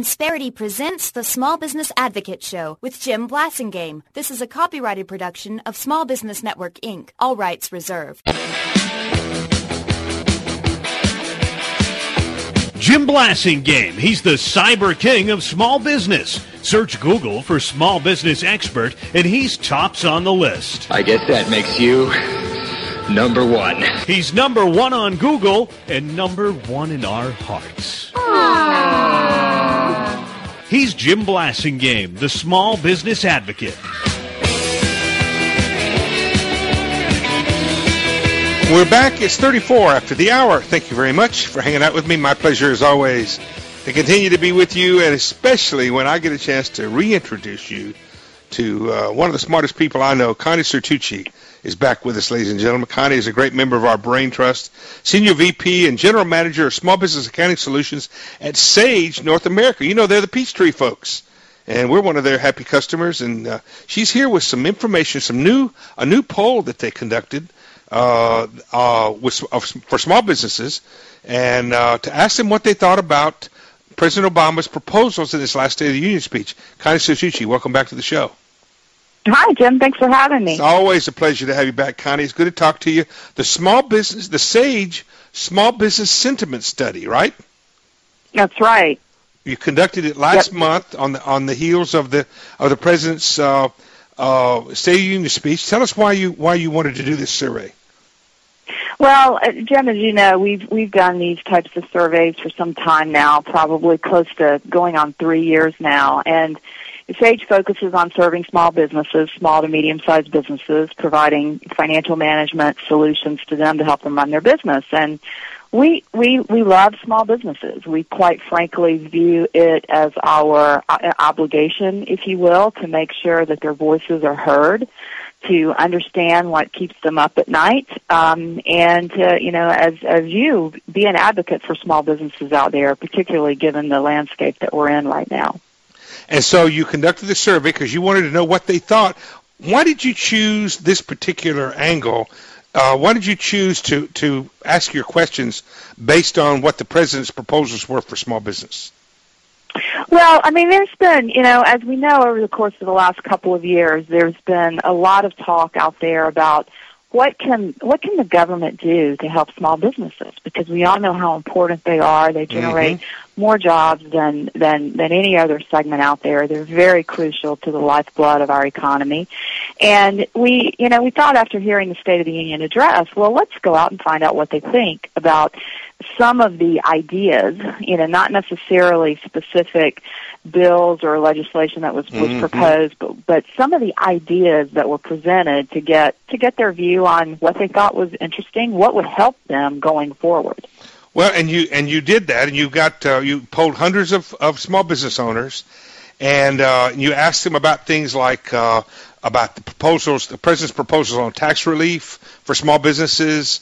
Insperity presents the Small Business Advocate Show with Jim Blasingame. This is a copyrighted production of Small Business Network, Inc. All rights reserved. Jim Blasingame. He's the cyber king of small business. Search Google for small business expert, and he's tops on the list. I guess that makes you number one. He's number one on Google and number one in our hearts. He's Jim Blasingame, the small business advocate. We're back. It's 34 after the hour. Thank you very much for hanging out with me. My pleasure, as always, to continue to be with you, and especially when I get a chance to reintroduce you to one of the smartest people I know. Connie Certucci is back with us, ladies and gentlemen. Connie is a great member of our Brain Trust, Senior VP and General Manager of Small Business Accounting Solutions at Sage North America. You know, they're the Peachtree folks, and we're one of their happy customers. And she's here with some information, a new poll that they conducted for small businesses, and to ask them what they thought about President Obama's proposals in his last State of the Union speech. Connie Certucci, welcome back to the show. Hi, Jim. Thanks for having me. It's always a pleasure to have you back, Connie. It's good to talk to you. The Sage Small Business Sentiment Study, right? That's right. You conducted it last month on the heels of the president's State of the Union speech. Tell us why you wanted to do this survey. Well, Jim, as you know, we've done these types of surveys for some time now, probably close to going on 3 years now, and Sage focuses on serving small businesses, small to medium-sized businesses, providing financial management solutions to them to help them run their business. And we love small businesses. We quite frankly view it as our obligation, if you will, to make sure that their voices are heard, to understand what keeps them up at night, and to, as you, be an advocate for small businesses out there, particularly given the landscape that we're in right now. And so you conducted the survey because you wanted to know what they thought. Why did you choose this particular angle? Why did you choose to ask your questions based on what the president's proposals were for small business? Well, I mean, there's been, as we know over the course of the last couple of years, there's been a lot of talk out there about what can the government do to help small businesses, because we all know how important they are. They generate more jobs than any other segment out there. They're very crucial to the lifeblood of our economy. And we thought after hearing the State of the Union address, well, let's go out and find out what they think about some of the ideas, not necessarily specific bills or legislation that was proposed, but some of the ideas that were presented to get their view on what they thought was interesting, what would help them going forward. Well, and you did that, and you polled hundreds of small business owners, and you asked them about things like about the president's proposals on tax relief for small businesses,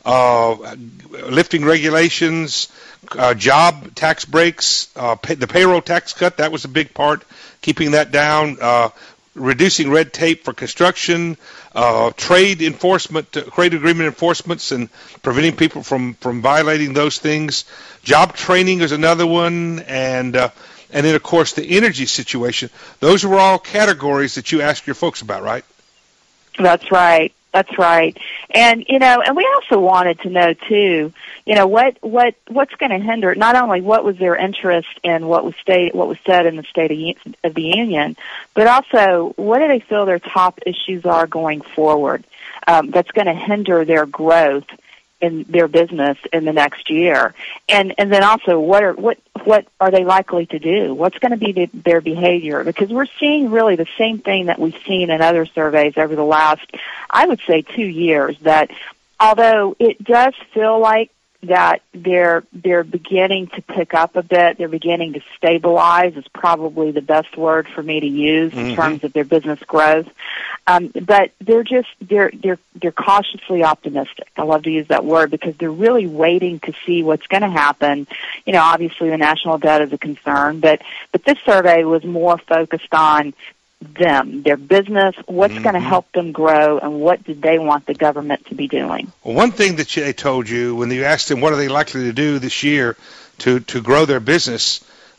lifting regulations, job tax breaks, the payroll tax cut. That was a big part, keeping that down, reducing red tape for construction, trade agreement enforcements, and preventing people from violating those things. Job training is another one, and then, of course, the energy situation. Those were all categories that you asked your folks about, right? That's right. That's right. And, and we also wanted to know, too, what's going to hinder, not only what was their interest in what was said in the State of the Union, but also what do they feel their top issues are going forward that's going to hinder their growth in their business in the next year. And then also what are they likely to do? What's going to be their behavior? Because we're seeing really the same thing that we've seen in other surveys over the last, I would say, 2 years, that although it does feel like that they're beginning to pick up a bit, they're beginning to stabilize is probably the best word for me to use in terms of their business growth. But they're cautiously optimistic. I love to use that word because they're really waiting to see what's going to happen. Obviously the national debt is a concern, but this survey was more focused on them, their business, what's going to help them grow, and what did they want the government to be doing. Well, one thing that they told you when you asked them what are they likely to do this year to grow their business,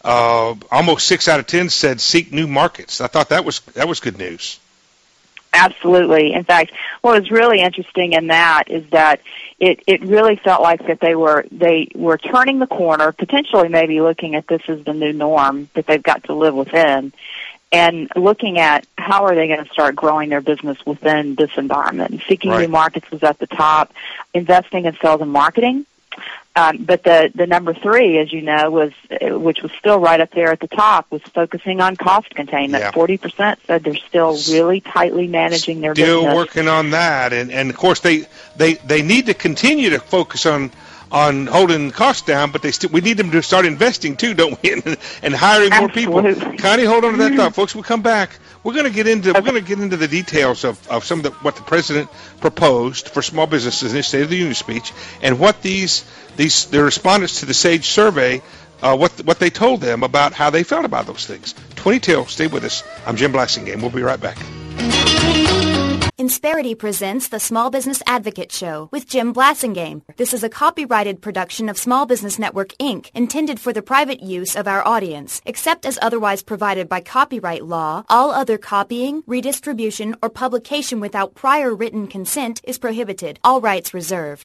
Almost 6 out of 10 said seek new markets. I thought that was good news. Absolutely. In fact, what was really interesting in that is that it really felt like that they were turning the corner, potentially maybe looking at this as the new norm that they've got to live within, and looking at how are they going to start growing their business within this environment. And seeking new markets was at the top, investing in sales and marketing. But the number 3, as you know, which was still right up there at the top, was focusing on cost containment. Yeah. 40% said they're still really tightly managing their business. Still working on that, and of course they need to continue to focus on holding costs down, but we need them to start investing too, don't we? And hiring more people. Connie, hold on to that thought, folks. We'll come back. We're going to get into the details of some of what the president proposed for small businesses in his State of the Union speech, and what the respondents to the SAGE survey, what they told them about how they felt about those things. 20 till. Stay with us. I'm Jim Blassingame. We'll be right back. Insperity presents the Small Business Advocate Show with Jim Blassingame. This is a copyrighted production of Small Business Network, Inc., intended for the private use of our audience. Except as otherwise provided by copyright law, all other copying, redistribution, or publication without prior written consent is prohibited. All rights reserved.